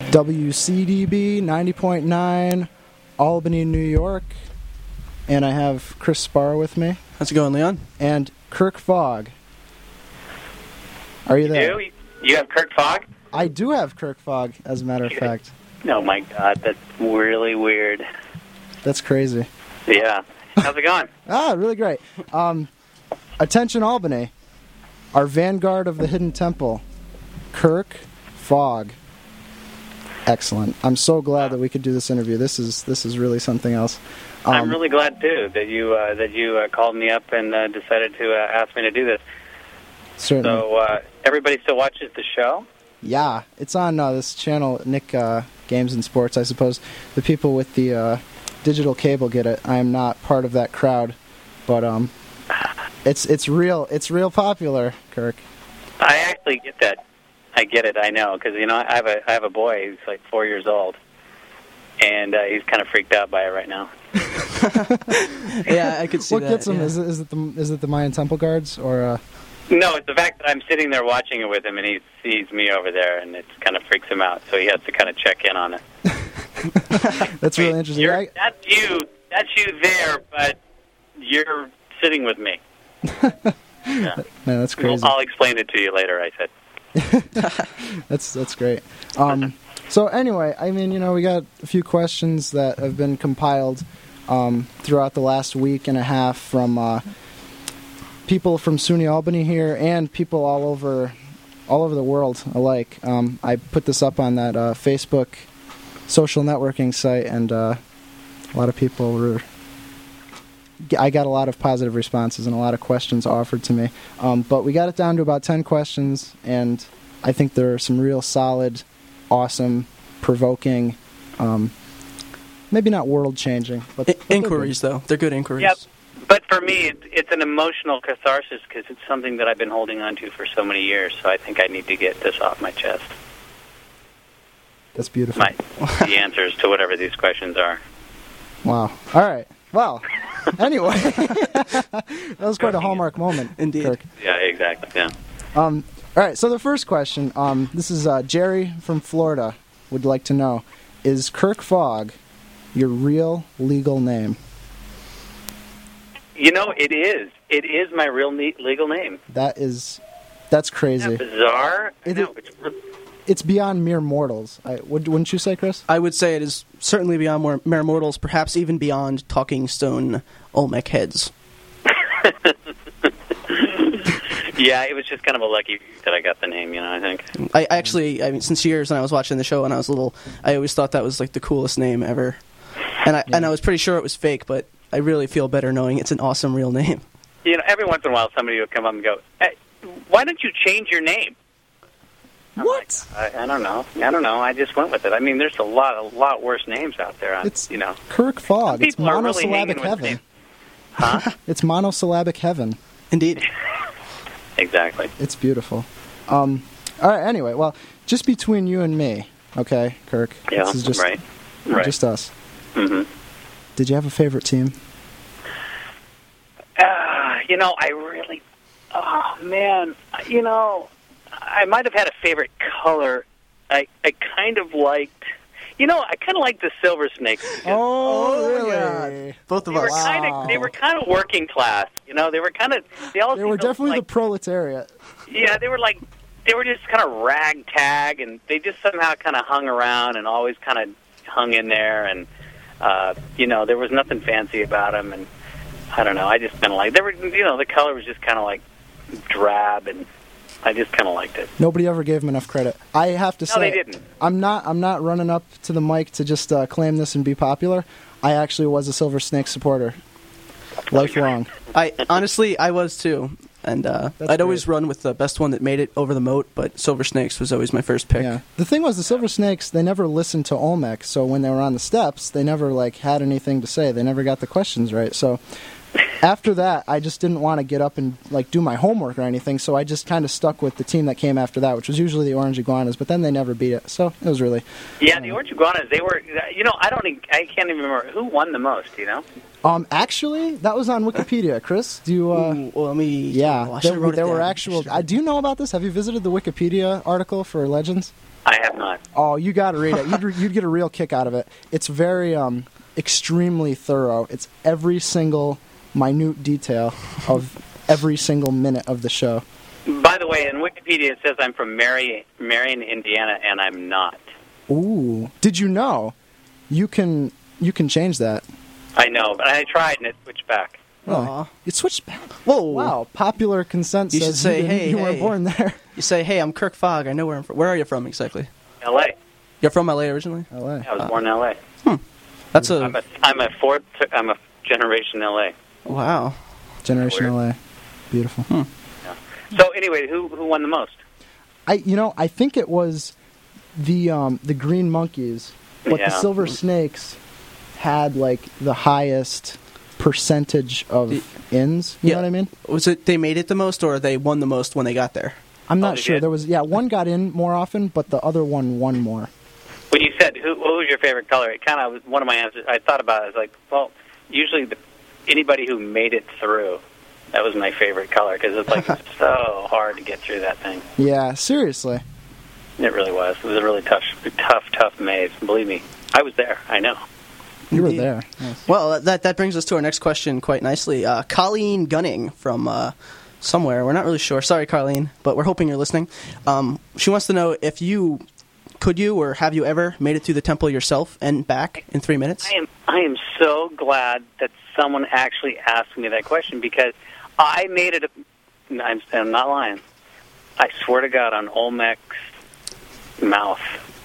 WCDB 90.9, Albany, New York. And I have Chris Sparrow with me. How's it going, Leon? And Kirk Fogg. Are you there? You have Kirk Fogg? I do have Kirk Fogg, as a matter of fact. Oh, my God, that's really weird. That's crazy. Yeah. How's it going? Really great. Attention, Albany. Our vanguard of the Hidden Temple, Kirk Fogg. Excellent. I'm so glad that we could do this interview. This is really something else. I'm really glad too that you called me up and decided to ask me to do this. Certainly. So everybody still watches the show? Yeah, it's on this channel, Nick Games and Sports. I suppose the people with the digital cable get it. I am not part of that crowd, but it's real popular, Kirk. I actually get that. I get it. I know because I have a boy who's like 4 years old, and he's kind of freaked out by it right now. Yeah, I could see what that. What gets him? Yeah. Is it the Mayan Temple guards or? No, it's the fact that I'm sitting there watching it with him, and he sees me over there, and it kind of freaks him out. So he has to kind of check in on it. That's really interesting. That's you there, but you're sitting with me. Yeah. Man, that's crazy. I'll explain it to you later, I said. That's great. So anyway, I mean, we got a few questions that have been compiled throughout the last week and a half from people from SUNY Albany here and people all over the world alike. I put this up on that Facebook social networking site, and a lot of people were. I got a lot of positive responses and a lot of questions offered to me. But we got it down to about 10 questions, and I think there are some real solid, awesome, provoking, maybe not world-changing, but inquiries, though. They're good inquiries. Yep. But for me, it's an emotional catharsis because it's something that I've been holding on to for so many years, so I think I need to get this off my chest. That's beautiful. The answers to whatever these questions are. Wow. All right. Well, anyway, that was quite a hallmark moment. Indeed. Kirk. Yeah, exactly. Yeah. All right, so the first question, this is Jerry from Florida would like to know, is Kirk Fogg your real legal name? It is. It is my real legal name. That's crazy. Isn't that bizarre? It's beyond mere mortals. Wouldn't you say, Chris? I would say it is certainly beyond mere mortals, perhaps even beyond talking stone Olmec heads. Yeah, it was just kind of a lucky that I got the name, I think. I mean, since years when I was watching the show when I was little, I always thought that was like the coolest name ever. And I was pretty sure it was fake, but I really feel better knowing it's an awesome real name. Every once in a while somebody would come up and go, "Hey, why don't you change your name?" What? I don't know. I just went with it. I mean, there's a lot worse names out there. It's Kirk Fogg. It's monosyllabic really heaven. Huh? It's monosyllabic heaven. Indeed. Exactly. It's beautiful. All right. Anyway, well, just between you and me, okay, Kirk. Yeah. This is just right. Just us. Mm-hmm. Did you have a favorite team? I really. Oh man. I might have had a favorite color. I kind of liked, the Silver Snakes. Oh, really? God. Both of us. They were kind of working class. They were kind of. They were definitely the proletariat. Yeah, they were just kind of ragtag, and they just somehow kind of hung around and always kind of hung in there, and there was nothing fancy about them, and I don't know. I just kind of like they were. The color was just kind of like drab, and I just kind of liked it. Nobody ever gave them enough credit. I have to say, no, they didn't. I'm not running up to the mic to just claim this and be popular. I actually was a Silver Snake supporter, lifelong. I was too, and I'd always run with the best one that made it over the moat. But Silver Snakes was always my first pick. Yeah. The thing was, the Silver Snakes, they never listened to Olmec, so when they were on the steps, they never had anything to say. They never got the questions right. So after that, I just didn't want to get up and do my homework or anything, so I just kind of stuck with the team that came after that, which was usually the Orange Iguanas, but then they never beat it, so it was really... Yeah, the Orange Iguanas, they were... I can't even remember who won the most, Actually, that was on Wikipedia. Chris, do you... well, let me... Yeah, there were actual... do you know about this? Have you visited the Wikipedia article for Legends? I have not. Oh, you got to read it. You'd get a real kick out of it. It's very extremely thorough. It's every single minute detail of every single minute of the show. By the way, in Wikipedia it says I'm from Marion, Indiana, and I'm not. Ooh, did you know? You can change that. I know, but I tried and it switched back. Aw. It switched back. Whoa. Wow, popular consent You should says say, you, hey, you weren't hey. born there. You say, hey, I'm Kirk Fogg. I know where I'm from. Where are you from exactly? L.A. You're from LA originally? LA. I was born in L.A. That's I'm a generation L.A. Wow. Generation Weird. LA. Beautiful. Yeah. So anyway, who won the most? I think it was the Green Monkeys, but the Yeah. Silver Snakes had like the highest percentage of ins. You know what I mean? Was it they made it the most, or they won the most when they got there? I'm not they sure. did? There was one got in more often, but the other one won more. When you said what was your favorite color, it kind of was one of my answers. I thought about it. I was like, well, usually anybody who made it through, that was my favorite color because it's like it's so hard to get through that thing. Yeah, seriously. It really was. It was a really tough maze. Believe me, I was there. I know. You were Indeed. there. Yes. Well, that brings us to our next question quite nicely. Colleen Gunning from somewhere. We're not really sure. Sorry, Colleen, but we're hoping you're listening. She wants to know if you or have you ever made it through the temple yourself and back in 3 minutes? I am so glad that someone actually asked me that question because I made it. I'm not lying. I swear to God, on Olmec's mouth,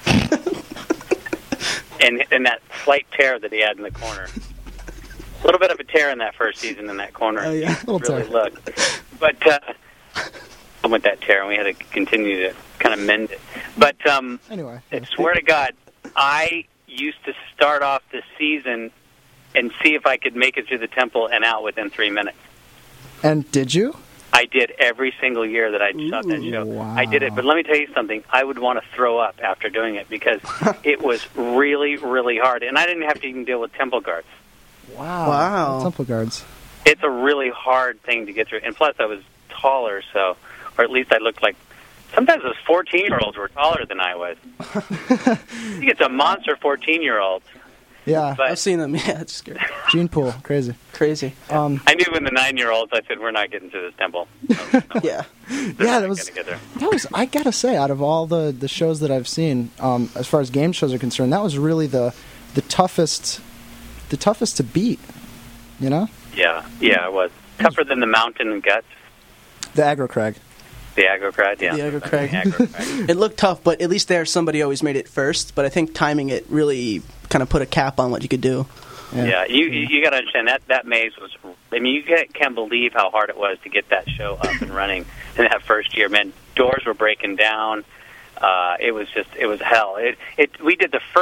and that slight tear that he had in the corner. A little bit of a tear in that first season in that corner. Oh, yeah. Little Really tear. looked. But with that tear, and we had to continue to kind of mend it. But Anyway. I swear to God, I used to start off the season and see if I could make it through the temple and out within 3 minutes. And did you? I did every single year that I shot that show. Wow. I did it, but let me tell you something. I would want to throw up after doing it because it was really, really hard. And I didn't have to even deal with temple guards. Wow. Temple guards. It's a really hard thing to get through. And plus, I was taller, so, or at least I looked like, sometimes those 14-year-olds were taller than I was. I think it's a monster 14-year-olds. Yeah. But I've seen them. Yeah, it's scary. Gene pool. Crazy. Crazy. I knew when the 9-year-olds, I said, we're not getting to this temple. Yeah. Yeah, that was. Get there. That was. I gotta say, out of all the shows that I've seen, as far as game shows are concerned, that was really the toughest to beat. You know, Yeah, it was. Tougher than the Mountain and Guts, the Aggro Crag. the Aggro Crag, yeah. The Aggro Crag. The Aggro Crag. It looked tough, but at least there somebody always made it first. But I think timing it really kind of put a cap on what you could do. Yeah, you got to understand that maze was. I mean, you can't believe how hard it was to get that show up and running in that first year. Man, doors were breaking down. It was hell. We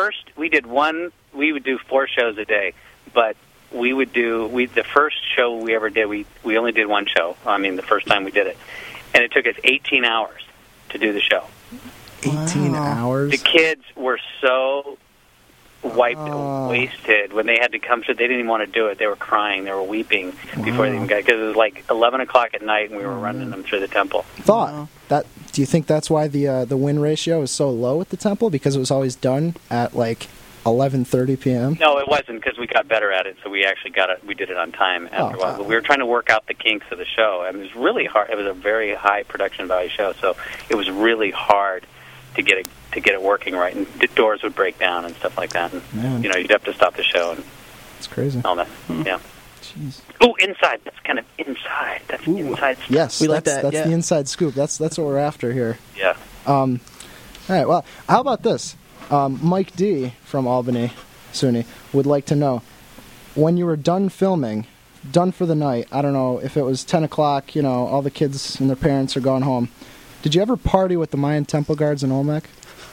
would do 4 shows a day, but the first show we ever did, we only did one show. I mean, the first time we did it, and it took us 18 hours to do the show. 18 Wow. hours. The kids were so wiped, wasted when they had to come through. They didn't even want to do it. They were crying. They were weeping before they even got, because it was like 11 o'clock at night, and we were running them through the temple. Thought that. Do you think that's why the win ratio is so low at the temple, because it was always done at like 11:30 p.m.? No, it wasn't, because we got better at it, so we actually got it. We did it on time after a while. But we were trying to work out the kinks of the show. I mean, it was really hard. It was a very high production value show, so it was really hard to get it working right. And the doors would break down and stuff like that. And Man. you'd have to stop the show and It's crazy. all that. Yeah. Jeez. Ooh, inside. That's kind of inside. That's inside stuff. Yes, We like that's that, yeah. the inside scoop. That's what we're after here. Yeah. All right. Well, how about this? Mike D from Albany, SUNY, would like to know, when you were done filming, done for the night, I don't know if it was 10 o'clock, all the kids and their parents are gone home, did you ever party with the Mayan temple guards in Olmec?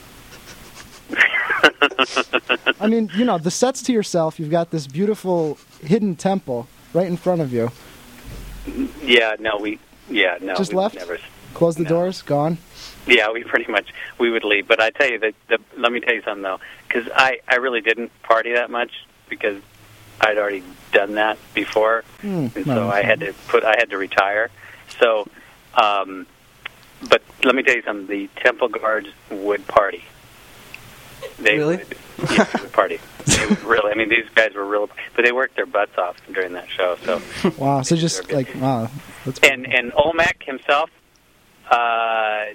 I mean, the set's to yourself. You've got this beautiful hidden temple right in front of you. Yeah, no, we Just we left? Never, Close the No. doors, gone? yeah, we pretty much, we would leave. But I tell you, let me tell you something, though, because I really didn't party that much because I'd already done that before. And so I had to retire. So, but let me tell you something, the temple guards would party. They Really? would party. They would really. I mean, these guys were real, but they worked their butts off during that show. So Wow. So just deserved it. like wow. That's and Olmec himself, I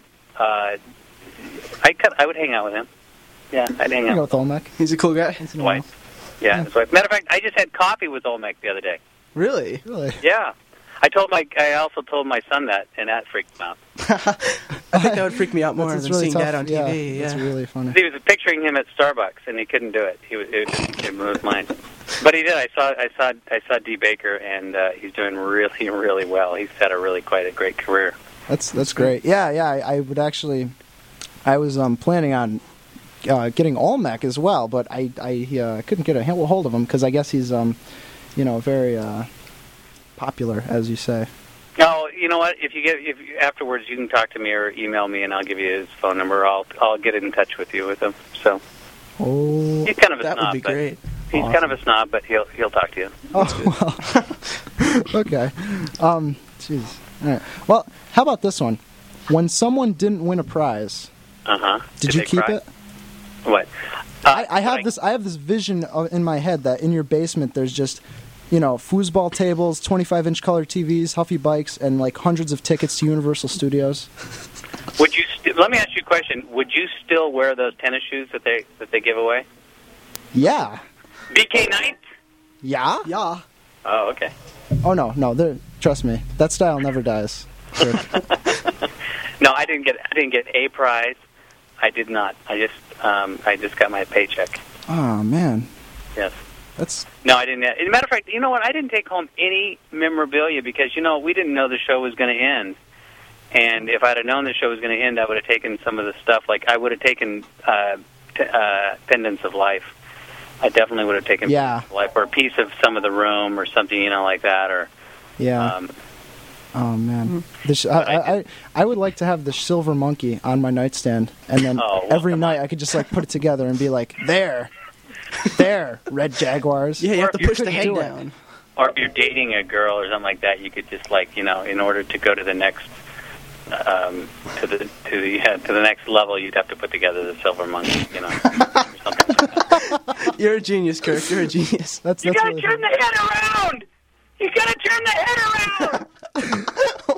would hang out with him. Yeah, I'd hang I go out. with Olmec. He's a cool guy. Once in a while. Twice. Yeah, that's right. Matter of fact, I just had coffee with Olmec the other day. Really? Really? Yeah, I also told my son that, and that freaked him out. I think that would freak me out more That's than really seeing tough. Dad on TV. That's really funny. He was picturing him at Starbucks, and he couldn't do it. It blew his mind. But he did. I saw D. Baker, and he's doing really, really well. He's had quite a great career. That's great. Yeah. I would actually. I was planning on getting Olmec as well, but I couldn't get a hold of him because I guess he's very popular, as you say. No, you know what? If afterwards you can talk to me or email me, and I'll give you his phone number. I'll get in touch with you with him. So he's kind of a That snob. would be great. He's Awesome. kind of a snob, but he'll talk to you. Oh well. Okay. Jeez. All right. Well, how about this one? When someone didn't win a prize, did you they keep cry? it? What? I have this vision in my head that in your basement there's just, foosball tables, 25-inch color TVs, Huffy bikes, and like hundreds of tickets to Universal Studios. Would you? Let me ask you a question. Would you still wear those tennis shoes that they give away? Yeah. BK Knight? Yeah. Yeah. Oh, okay. Oh no. Trust me, that style never dies. Sure. No, I didn't get a prize. I did not. I just got my paycheck. Oh man. Yes. That's. No, I didn't. As a matter of fact, you know what? I didn't take home any memorabilia because we didn't know the show was going to end. And if I'd have known the show was going to end, I would have taken some of the stuff. Like I would have taken Pendants of Life. I definitely would have taken Pendants of Life, or a piece of some of the room, or something, like that, or. Yeah. Oh man, I would like to have the silver monkey on my nightstand, and then every night I could just put it together and be like, there, red jaguars. Yeah, you have to push the couldn't head do it. down. Or if you're dating a girl or something like that, you could just in order to go to the next to the next level, you'd have to put together the silver monkey, or something like that. You're a genius, Kirk. You're a genius. That's You gotta really turn the head around. You gotta turn the head around. Oh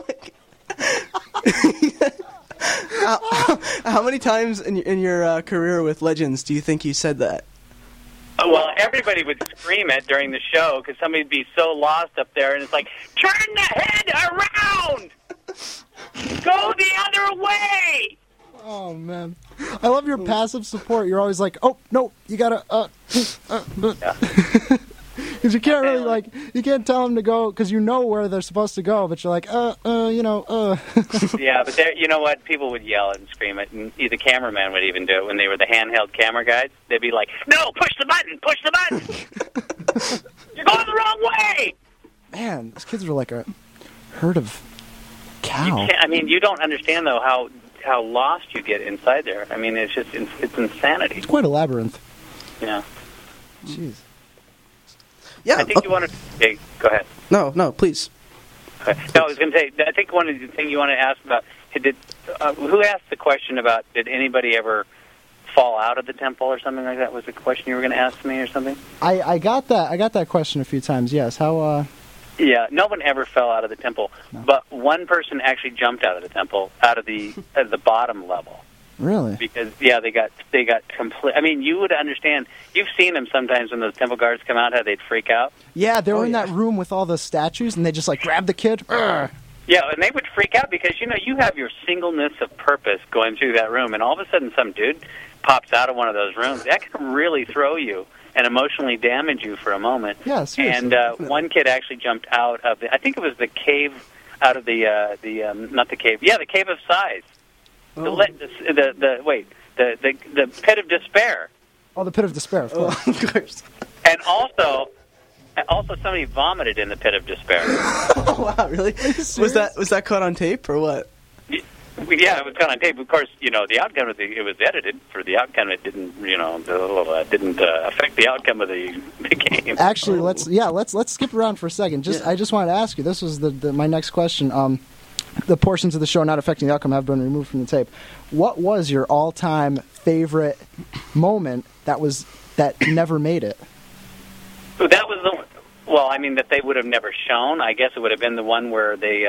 my God. How many times in your career with Legends do you think you said that? Well, everybody would scream it during the show because somebody'd be so lost up there, and it's like, turn the head around! Go the other way! Oh man, I love your passive support. You're always like, oh no, you gotta because you can't really you can't tell them to go because you know where they're supposed to go, but you're like Yeah, but there, you know what? People would yell and scream it, and the cameraman would even do it when they were the handheld camera guys. They'd be like, no, push the button! You're going the wrong way! Man, these kids are like a herd of cow. You don't understand, though, how lost you get inside there. I mean, it's just, it's insanity. It's quite a labyrinth. Yeah. Jeez. Yeah. I think you wanted to... go ahead. No, please. Okay. No, I was going to say, I think one of the things you want to ask about, who asked the question about, did anybody ever fall out of the temple or something like that? Was the question you were going to ask me or something? I got that question a few times, yes. How, Yeah, no one ever fell out of the temple, but one person actually jumped out of the temple, out of the bottom level. Really? Because they got complete. I mean, you would understand. You've seen them sometimes when those temple guards come out, how they'd freak out. Yeah, they were in that room with all the statues, and they just grab the kid. Urgh. Yeah, and they would freak out because you have your singleness of purpose going through that room, and all of a sudden some dude pops out of one of those rooms. That can really throw you and emotionally damage you for a moment. Yeah, seriously. And one kid actually jumped out of I think it was the cave, out of the not the cave. Yeah, the Cave of Sighs. Oh. The Pit of Despair. Oh, the Pit of Despair, of course. Of course. And also somebody vomited in the Pit of Despair. Oh, wow, really? Was that caught on tape or what? Yeah, it was caught on tape. Of course, the outcome of it was edited. For the outcome, it didn't, didn't affect the outcome of the game. Actually, let's skip around for a second. I just wanted to ask you. This was my next question. the portions of the show not affecting the outcome have been removed from the tape. What was your all-time favorite moment that never made it? That was that they would have never shown. I guess it would have been the one where they,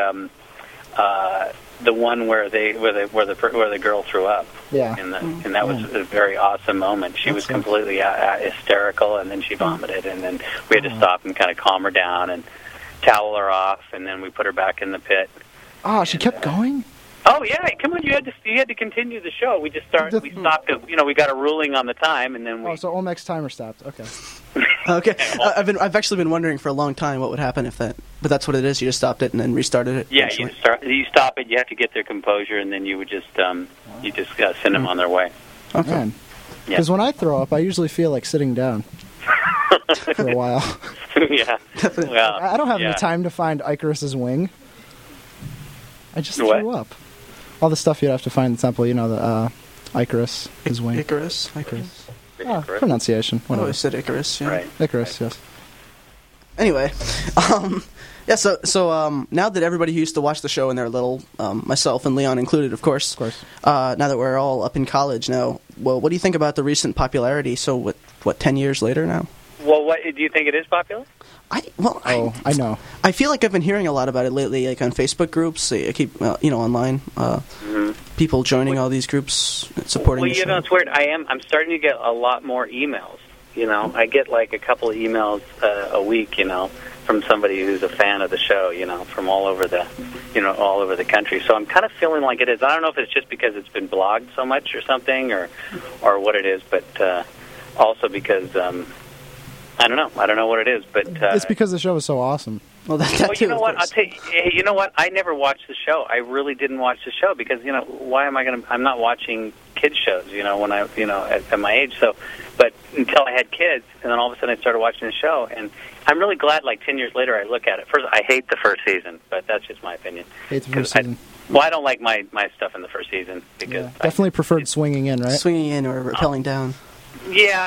where the girl threw up. Yeah. And that was a very awesome moment. She was completely hysterical, and then she vomited, and then we had to stop and kind of calm her down and towel her off, and then we put her back in the pit. Oh, she kept going? Oh yeah, come on! You had to continue the show. We stopped. We got a ruling on the time, and then we. Oh, so Olmec's timer stopped. Okay. Okay. I've actually been wondering for a long time what would happen if that, but that's what it is. You just stopped it and then restarted it. Yeah, you stop it. You have to get their composure, and then you would just send them on their way. Okay. Because when I throw up, I usually feel like sitting down for a while. Yeah. Well, I don't have any time to find Icarus's wing. I just threw up. All the stuff you'd have to find in the temple, the Icarus, his wing. Icarus. Oh, pronunciation. I always said Icarus, yeah. Right. Icarus, yes. Anyway, so now that everybody who used to watch the show and they're little, myself and Leon included, of course. Now that we're all up in college now, well, what do you think about the recent popularity? So what 10 years later now? Well, what do you think it is popular? I know. I feel like I've been hearing a lot about it lately, like on Facebook groups. I keep, online, people joining all these groups, supporting the show. Well, it's weird. I'm starting to get a lot more emails. I get like a couple of emails a week, from somebody who's a fan of the show, from all over the country. So I'm kind of feeling like it is. I don't know if it's just because it's been blogged so much or something, or what it is, but also because. I don't know. I don't know what it is, but it's because the show is so awesome. Well, that you know what? I'll tell you. You know what? I never watched the show. I really didn't watch the show because why am I going to? I'm not watching kids shows. When I at my age. So, but until I had kids, and then all of a sudden I started watching the show, and I'm really glad. Like 10 years later, I look at it. First, I hate the first season, but that's just my opinion. Hate the first season. I don't like my stuff in the first season because definitely preferred swinging in, right? Swinging in or rappelling down. Yeah,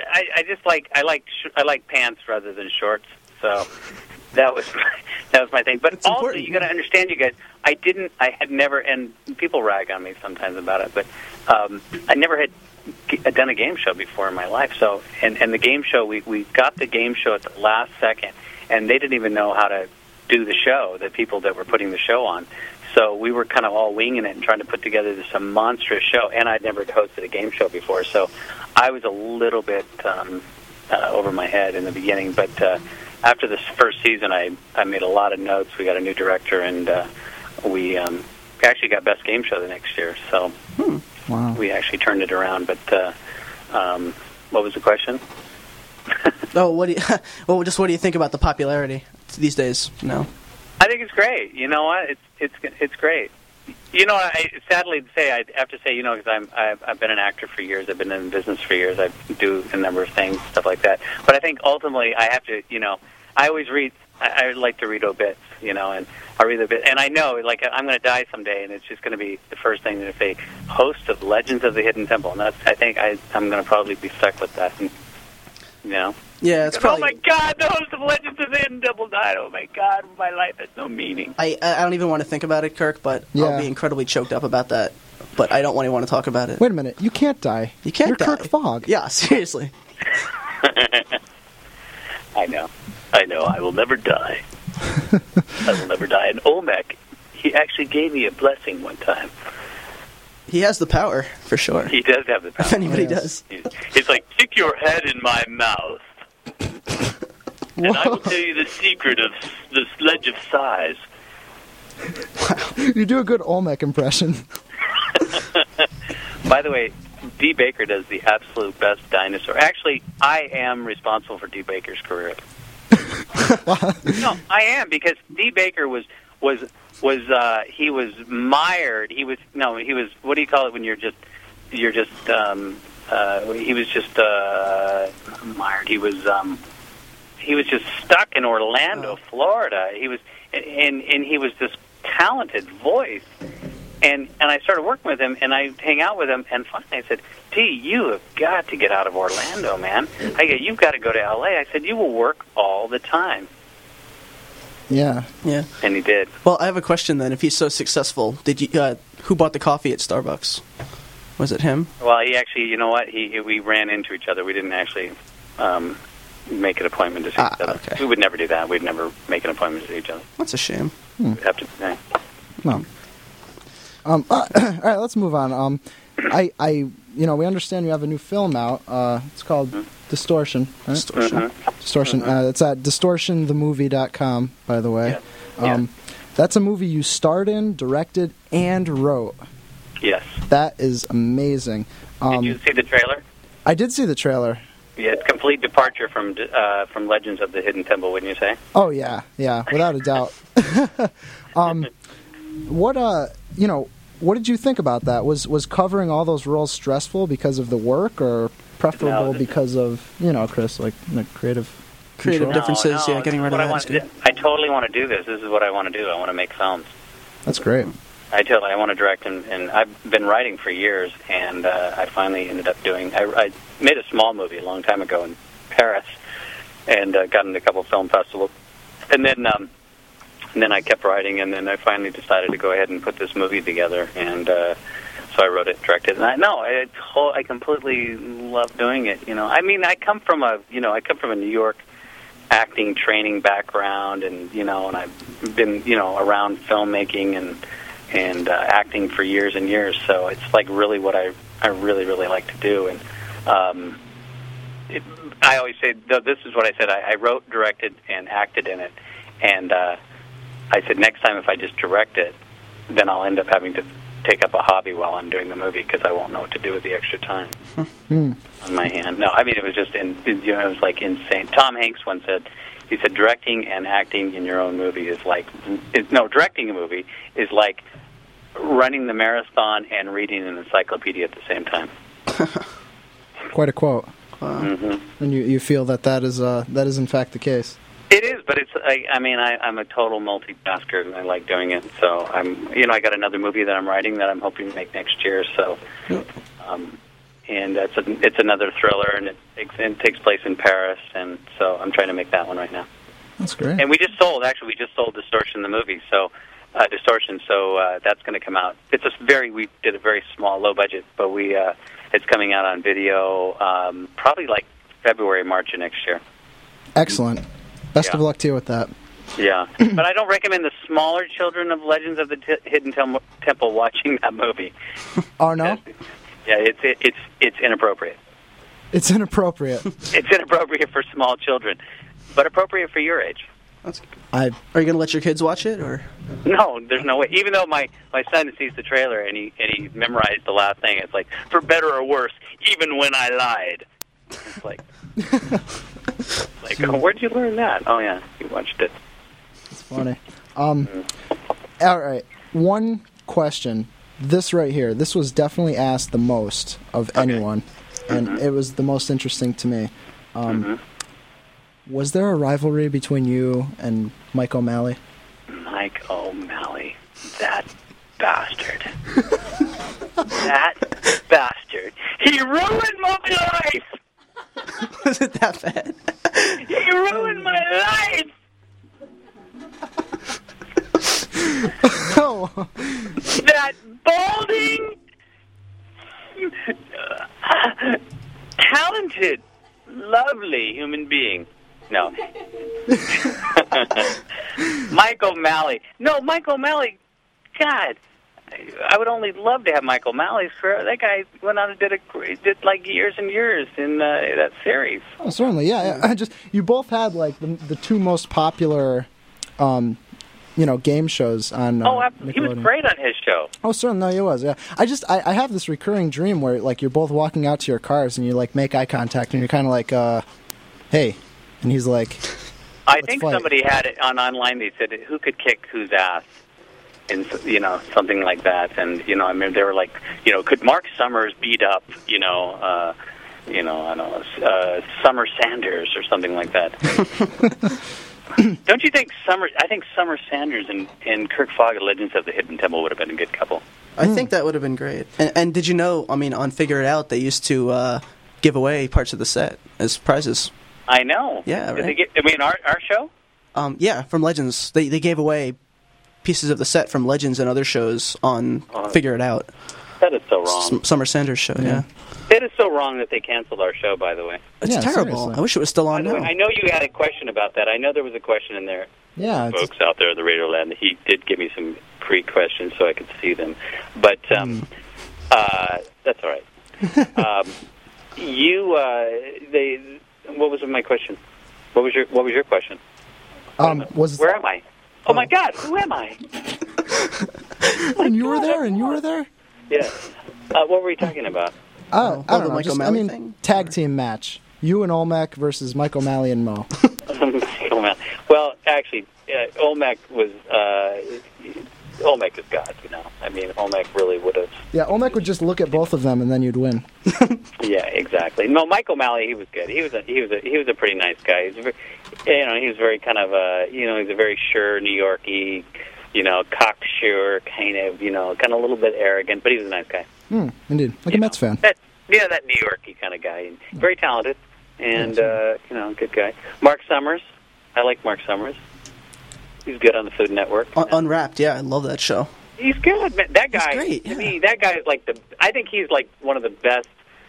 I like pants rather than shorts. So that was my thing. But it's also, important. You got to understand, you guys. I had never, and people rag on me sometimes about it, but I never had done a game show before in my life. So, and the game show, we got the game show at the last second, and they didn't even know how to do the show. The people that were putting the show on. So we were kind of all winging it and trying to put together this monstrous show. And I'd never hosted a game show before, so I was a little bit over my head in the beginning. But after this first season, I made a lot of notes. We got a new director, and we actually got Best Game Show the next year. So wow. We actually turned it around. But what was the question? What do you think about the popularity these days? No. I think it's great. You know what? It's great. I sadly say I have to say, because I've been an actor for years. I've been in business for years. I do a number of things, stuff like that. But I think ultimately I have to, I always read. I like to read obits, and I read the bit, and I know, like, I'm going to die someday, and it's just going to be the first thing that say, host of Legends of the Hidden Temple, and that's. I think I'm going to probably be stuck with that, and, Yeah, it's probably. Oh my God! The host of Legends of the Hidden Temple died. Oh my God! My life has no meaning. I don't even want to think about it, Kirk. But I'll be incredibly choked up about that. But I don't want to talk about it. Wait a minute! You can't die. You can't You're die. Kirk Fogg. Yeah, seriously. I know. I will never die. I will never die. And Olmec, he actually gave me a blessing one time. He has the power, for sure. He does have the power. If anybody does. It's like, stick your head in my mouth. And I will tell you the secret of the sledge of size. Wow. You do a good Olmec impression. By the way, D. Baker does the absolute best dinosaur. Actually, I am responsible for D. Baker's career. No, I am, because D. Baker was he was mired. He was what do you call it when he was just mired. He was just stuck in Orlando, Florida. He was and he was this talented voice. And I started working with him, and I hang out with him, and finally I said, D, you have got to get out of Orlando, man. You've got to go to L.A. I said, you will work all the time. Yeah. Yeah. And he did. Well, I have a question then. If he's so successful, did you? Who bought the coffee at Starbucks? Was it him? Well, he actually, you know what? We ran into each other. We didn't actually make an appointment to see each other. Okay. We would never do that. We'd never make an appointment to see each other. That's a shame. We'd have to. No. All right, let's move on. We understand you have a new film out. It's called Distortion. Right? Distortion. Distortion. It's at distortionthemovie.com, by the way. Yeah. That's a movie you starred in, directed, and wrote. Yes. That is amazing. Did you see the trailer? I did see the trailer. Yeah, it's a complete departure from Legends of the Hidden Temple, wouldn't you say? Oh yeah, without a doubt. What did you think about that? Was covering all those roles stressful because of the work, or preferable because of Chris, like creative differences? No, getting rid of that. I totally want to do this. This is what I want to do. I want to make films. That's great. I want to direct, and I've been writing for years, and I finally ended up doing. I made a small movie a long time ago in Paris, and got into a couple film festivals, and then I kept writing, and then I finally decided to go ahead and put this movie together, and so I wrote it, directed, and I completely love doing it. I come from a New York acting training background, and and I've been around filmmaking and acting for years and years. So it's like really what I really, really like to do. And I always say, this is what I said. I wrote, directed, and acted in it. And I said, next time if I just direct it, then I'll end up having to take up a hobby while I'm doing the movie because I won't know what to do with the extra time on my hand. No, I mean, it was just, it was like insane. Tom Hanks once said, he said, directing and acting in your own movie is like, directing a movie is like running the marathon and reading an encyclopedia at the same time. Quite a quote. Wow. Mm-hmm. And you feel that is in fact the case. It is, but I'm a total multitasker, and I like doing it. So I got another movie that I'm writing that I'm hoping to make next year. So, and it's another thriller, and it takes place in Paris, and so I'm trying to make that one right now. That's great. And we just sold Distortion the movie, Distortion. So that's going to come out. We did a very small, low budget, but it's coming out on video probably like February, March of next year. Excellent. Best of luck to you with that. Yeah, but I don't recommend the smaller children of Legends of the Hidden Temple watching that movie. Oh no? Yeah, it's inappropriate. It's inappropriate. It's inappropriate for small children, but appropriate for your age. Are you going to let your kids watch it, or? No, there's no way. Even though my son sees the trailer and he memorized the last thing, it's like, for better or worse, even when I lied. It's like, where'd you learn that? Oh yeah, you watched it. It's funny. All right, one question. This right here, this was definitely asked the most of anyone, and it was the most interesting to me. Was there a rivalry between you and Mike O'Malley? Mike O'Malley, that bastard. That bastard. He ruined my life! Was it that bad? He ruined my life! Oh. That balding, talented, lovely human being. No. Mike O'Malley. No, Mike O'Malley, God, I would only love to have Mike O'Malley. That guy went on and did like years and years in that series. Oh, certainly, yeah. You both had like the two most popular, game shows on. He was great on his show. Oh, certainly, no, he was. Yeah, I have this recurring dream where like you're both walking out to your cars and you like make eye contact and you're kind of like, hey, and he's like, I think somebody had it online. They said, who could kick whose ass? And something like that, and I mean, they were like, could Mark Summers beat up, I don't know, Summer Sanders or something like that? Don't you think I think Summer Sanders and Kirk Fogg at Legends of the Hidden Temple would have been a good couple. I think that would have been great. And did you know? I mean, on Figure It Out, they used to give away parts of the set as prizes. I know. Yeah, right. Our show. Yeah, from Legends. They gave away pieces of the set from Legends and other shows on Figure It Out. That is so wrong. Summer Sanders show, yeah. It is so wrong that they canceled our show, by the way. It's terrible. Seriously. I wish it was still By on the way, now. I know you had a question about that. I know there was a question in there. Yeah, it's, Folks out there in the radio land, he did give me some pre-questions so I could see them. But that's all right. What was my question? What was your question? Where am I? Oh my God, who am I? and you were there, and you were there. Yeah. What were we talking about? I the don't know. Mike Just, O'Malley thing? tag team match. You and Olmec versus Mike O'Malley and Mo. Well, actually, Olmec was Olmec is God. You know, I mean, Olmec really would have. Yeah, Olmec would just look at both of them, and then you'd win. Yeah, exactly. No, Mike O'Malley, he was good. He was a pretty nice guy. He was very kind of he's a very sure New Yorkie, cocksure kind of a little bit arrogant, but he was a nice guy. Indeed, like a Mets fan. That New Yorkie kind of guy, and very talented, and good guy. Mark Summers, I like Mark Summers. He's good on the Food Network. Unwrapped, yeah, I love that show. He's good, man. That guy. He's great, yeah. To me, that guy is like I think he's like one of the best,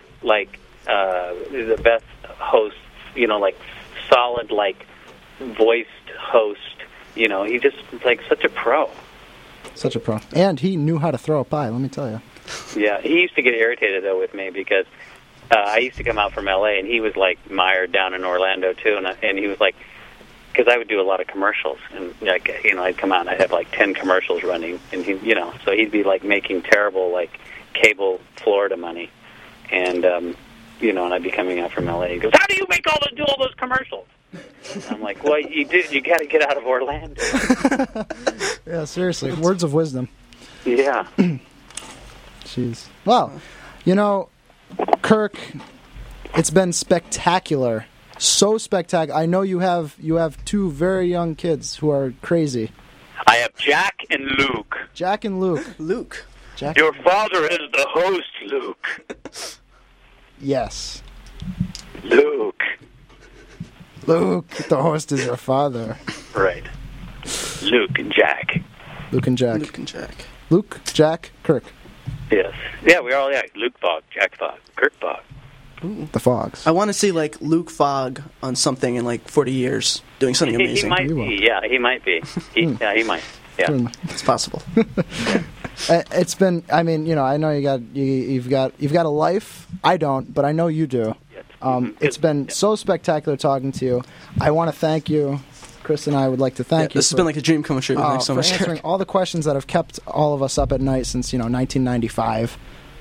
the best hosts. Solid, voiced host. He just like such a pro. Such a pro, and he knew how to throw a pie. Let me tell you. Yeah, he used to get irritated though with me because I used to come out from L.A. and he was mired down in Orlando too, and he was like. Because I would do a lot of commercials, and I'd come out and I'd have 10 commercials running, and so he'd be making terrible cable Florida money, and and I'd be coming out from LA. He goes, "How do you do all those commercials?" And I'm like, "Well, you got to get out of Orlando." Yeah, seriously, words of wisdom. Yeah. Jeez. Well, Kirk, it's been spectacular. So spectacular. I know you have two very young kids who are crazy. I have Jack and Luke. Jack and Luke. Luke. Jack. Your father is the host, Luke. Yes. Luke. Luke, the host is your father. Right. Luke and Jack. Luke and Jack. Luke and Jack. Luke, Jack, Kirk. Yes. Yeah, we all, Luke Fogg, Jack Fogg, Kirk Fogg. Ooh. The Fogs. I want to see Luke Fogg on something in 40 years doing something amazing. He might be. Yeah, he might be. He might. Yeah, it's possible. It's been. I mean, I know you've got a life. I don't, but I know you do. It's been so spectacular talking to you. I want to thank you. Chris and I would like to thank you. This has been like a dream come true. Thanks so for much, answering all the questions that have kept all of us up at night since 1995.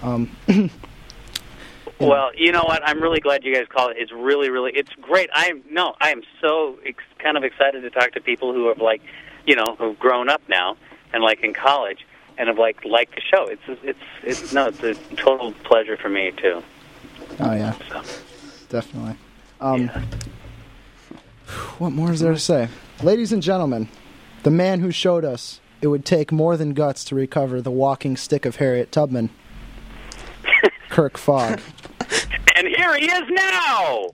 Well, you know what? I'm really glad you guys called it. It's really, really, it's great. I am so kind of excited to talk to people who have who've grown up now and in college and have liked the show. It's a total pleasure for me too. Oh yeah, so. Definitely. What more is there to say, ladies and gentlemen? The man who showed us it would take more than guts to recover the walking stick of Harriet Tubman. Kirk Fogg. And here he is now!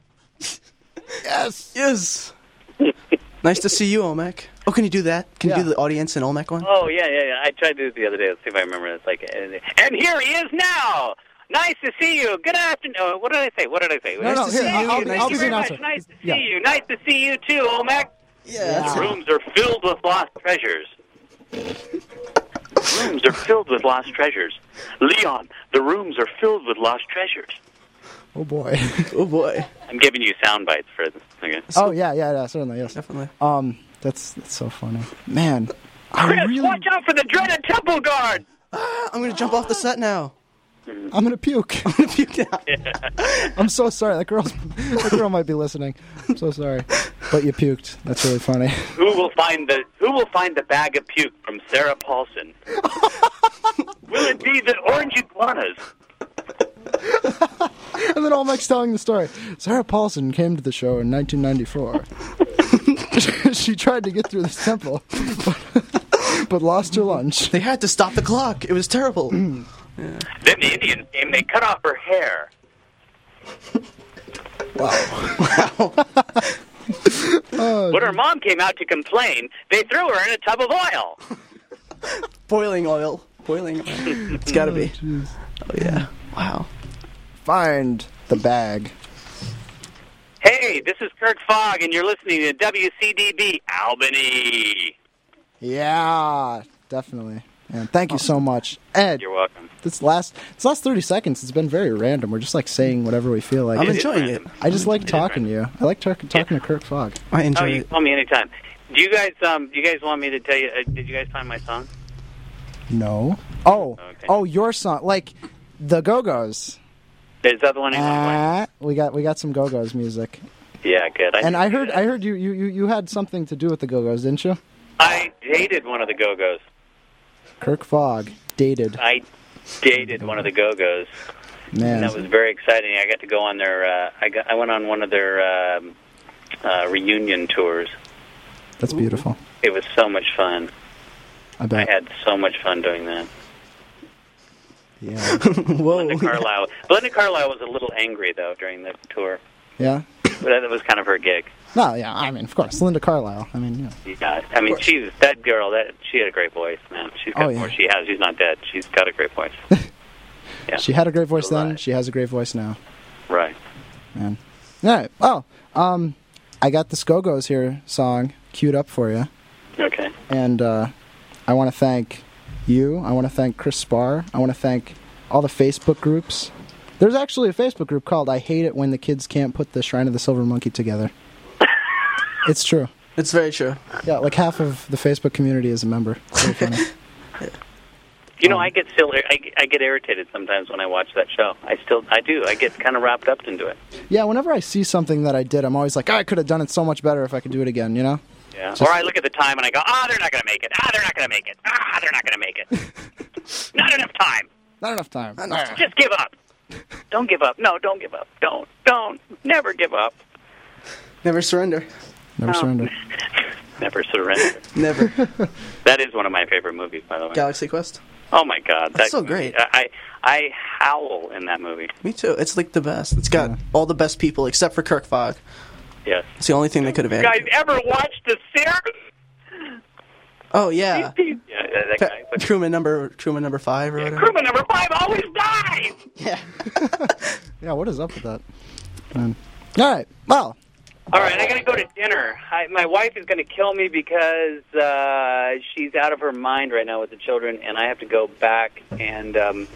Yes! Nice to see you, Olmec. Oh, can you do that? Can you do the audience and Olmec one? Oh, yeah. I tried to do it the other day. Let's see if I remember. It's and here he is now! Nice to see you. Good afternoon. What did I say? No, here, I'll be the announcer. Nice to see you. Nice to see you, too, Olmec. Yeah. The rooms are filled with lost treasures. Rooms are filled with lost treasures. Leon, the rooms are filled with lost treasures. Oh, boy. Oh, boy. I'm giving you sound bites for this. Okay. Oh, yeah, certainly, yes. Definitely. That's so funny. Man. Chris, watch out for the dreaded temple guard! I'm going to jump off the set now. I'm going to puke. I'm going to puke now. I'm so sorry. That girl might be listening. I'm so sorry. But you puked. That's really funny. Who will find the bag of puke from Sarah Paulson? Will it be the orange iguanas? And then Olmec's telling the story. Sarah Paulson came to the show in 1994. She tried to get through this temple, but lost her lunch. They had to stop the clock. It was terrible. Yeah. Then the Indians came. They cut off her hair. Wow. What When her mom came out to complain, they threw her in a tub of oil. Boiling oil. It's got to be. Oh, yeah. Wow. Find the bag. Hey, this is Kirk Fogg, and you're listening to WCDB Albany. Yeah, definitely. And thank you so much, Ed. You're welcome. This last 30 seconds, it's been very random. We're just like saying whatever we feel like. I'm enjoying it. I just like talking to you. I like talking to Kirk Fogg. I enjoy you it. call me anytime. Do you guys want me to tell you? Did you guys find my song? No. Oh, Okay. oh, your song, like the Go-Go's. Is that the one? We got some Go-Go's music. Yeah, good. I heard you had something to do with the Go-Go's, didn't you? I dated one of the Go-Go's. Kirk Fogg dated. I dated one of the Go-Go's. Man, And that was very exciting. I got to go on their. I went on one of their reunion tours. that's beautiful. It was so much fun. I I bet. had so much fun doing that. Yeah. Whoa. Glenda Carlisle was a little angry though during the tour, Yeah. but that was kind of her gig. No, yeah. I mean, of course, Linda Carlisle. I mean, yeah. Yeah, I mean, she's that girl. She had a great voice, man. She's got more. She has. She's not dead. She's got a great voice. Yeah. She had a great voice then. Right. She has a great voice now. Right. Man. All right. Well, I got this Go-Go's here song queued up for you, Okay. and I want to thank you. I want to thank Chris Spar. I want to thank all the Facebook groups. There's actually a Facebook group called "I Hate It When the Kids Can't Put the Shrine of the Silver Monkey Together." It's true. It's very true. Yeah, like half of the Facebook community is a member. It's very funny. You know, I get irritated sometimes when I watch that show. I do. I get kind of wrapped up into it. Yeah, whenever I see something that I did, I'm always like, I could have done it so much better if I could do it again, you know? Yeah. Or I look at the time and I go, they're not going to make it. They're not going to make it. They're not going to make it. Not enough time. Not enough time. Just give up. Don't give up. No, don't give up. Don't. Never give up. Never surrender. Never surrender. Never surrender. Never. That is one of my favorite movies, by the way. Galaxy Quest. Oh my God, That's so great. I howl in that movie. Me too. It's like the best. It's got all the best people except for Kirk Fogg. Yes. It's the only thing they could have You added. guys ever watched the series? Oh yeah. Yeah, that guy. But Crewman number 5 or whatever. crewman number 5 always dies. Yeah. Yeah, what is up with that? All right, well. All right, I got to go to dinner. My wife is going to kill me because she's out of her mind right now with the children, and I have to go back. And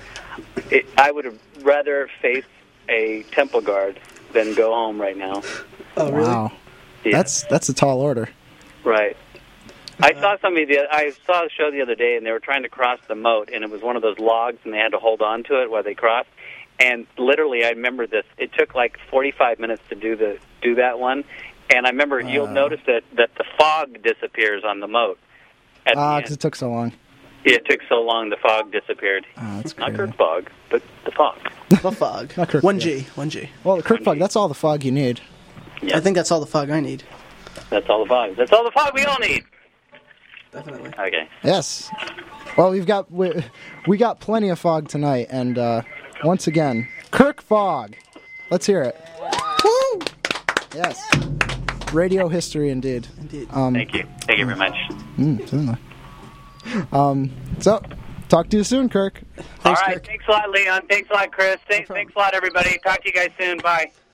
I would rather face a temple guard than go home right now. Oh really? Wow. Yeah. That's a tall order. Right. I saw a show the other day, and they were trying to cross the moat, and it was one of those logs, and they had to hold on to it while they crossed. And literally, I remember this. It took like 45 minutes to do that one. And I remember you'll notice that the fog disappears on the moat. Because it took so long. Yeah, it took so long. The fog disappeared. That's Not crazy. Kirk Fog, but the fog. The fog. Not Kirk, 1G. Well, the Kirk Fog, that's all the fog you need. Yeah. I think that's all the fog I need. That's all the fog. That's all the fog we all need. Definitely. Okay. Yes. Well, we got plenty of fog tonight, and once again, Kirk Fogg. Let's hear it. Woo! Yes. Radio history, indeed. Indeed. Thank you. Thank you very much. Certainly. So, talk to you soon, Kirk. All right. Kirk. Thanks a lot, Leon. Thanks a lot, Chris. Thanks a lot, everybody. Talk to you guys soon. Bye.